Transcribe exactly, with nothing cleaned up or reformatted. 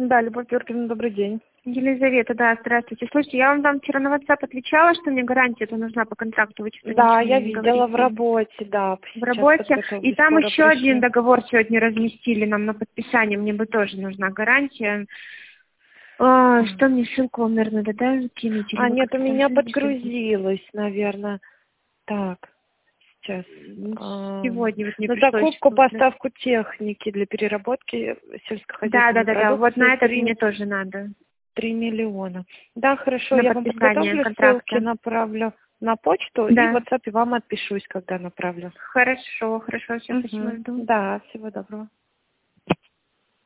Да, Любовь Георгиевна, добрый день. Елизавета, да, здравствуйте. Слушайте, я вам там вчера на WhatsApp отвечала, что мне гарантия-то нужна по контракту. Вы что-то Да, ничего я мне не видела в говорите. работе, да. В Сейчас работе. подготовлю, И там скоро еще пришлю. один договор сегодня разместили нам на подписание. Мне бы тоже нужна гарантия. А, что мне ссылку вам, наверное, надо, да, закинуть? Или А, вы нет, у как-то там меня сами что-то- подгрузилось, наверное. Так, сейчас. Ну, А, Сегодня вот мне На пришло закупку, еще. поставку техники для переработки Да, да, сельскохозяйственной да, да. Вот продукции на этот мне три тоже надо. три миллиона. Да, хорошо, На я вам подписание подготовлю ссылки, контракта. направлю на почту и в Да. WhatsApp вам отпишусь, когда направлю. Хорошо, хорошо, все, спасибо, Угу. жду. Да, всего доброго.